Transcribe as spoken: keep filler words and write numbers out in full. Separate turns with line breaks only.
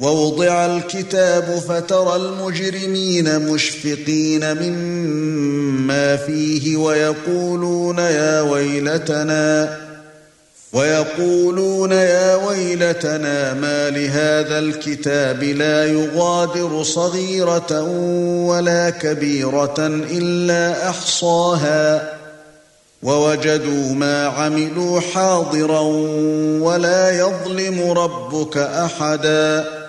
ووضع الكتاب فترى المجرمين مشفقين مما فيه ويقولون يا ويلتنا ويقولون يا ويلتنا ما لهذا الكتاب لا يغادر صغيرة ولا كبيرة إلا أحصاها ووجدوا ما عملوا حاضرا ولا يظلم ربك أحدا